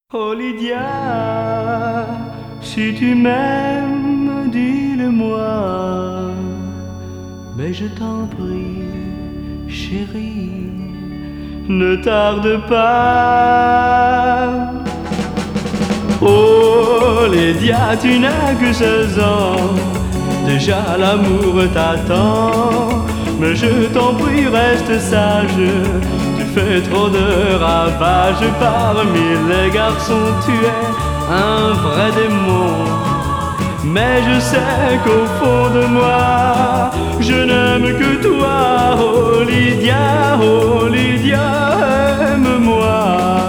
Oh Lydia, si tu m'aimes, dis-le-moi. Mais je t'en prie, chérie, ne tarde pas. Oh Lydia, tu n'as que 16 ans, déjà l'amour t'attend. Mais je t'en prie, reste sage, tu fais trop de ravages. Parmi les garçons, tu es un vrai démon. Mais je sais qu'au fond de moi, je n'aime que toi. Oh Lydia, aime-moi.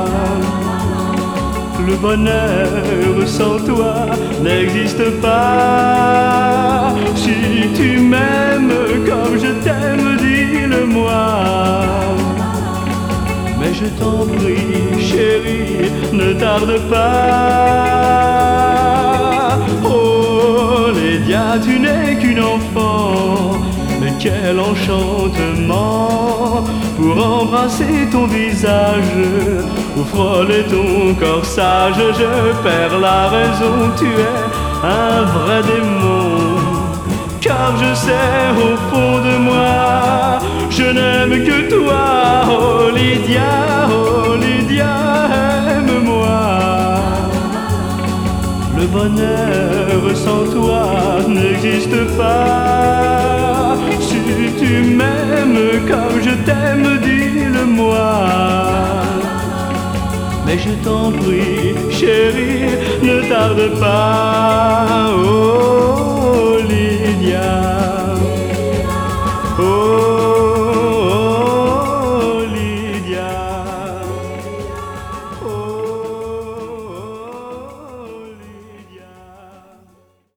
Le bonheur sans toi n'existe pas. Si tu m'aimes comme je t'aime, dis-le-moi. Mais je t'en prie, chérie, ne tarde pas. Oh Lydia, tu n'es qu'une enfant, mais quel enchantement pour embrasser ton visage ou frôler ton corsage. Je perds la raison, tu es un vrai démon. Car je sais au fond de moi, je n'aime que toi. Oh Lydia, aime-moi. Le bonheur sans toi n'existe pas. Si tu m'aimes comme je t'aime, dis-le-moi. Mais je t'en prie, chérie, ne tarde pas. Oh.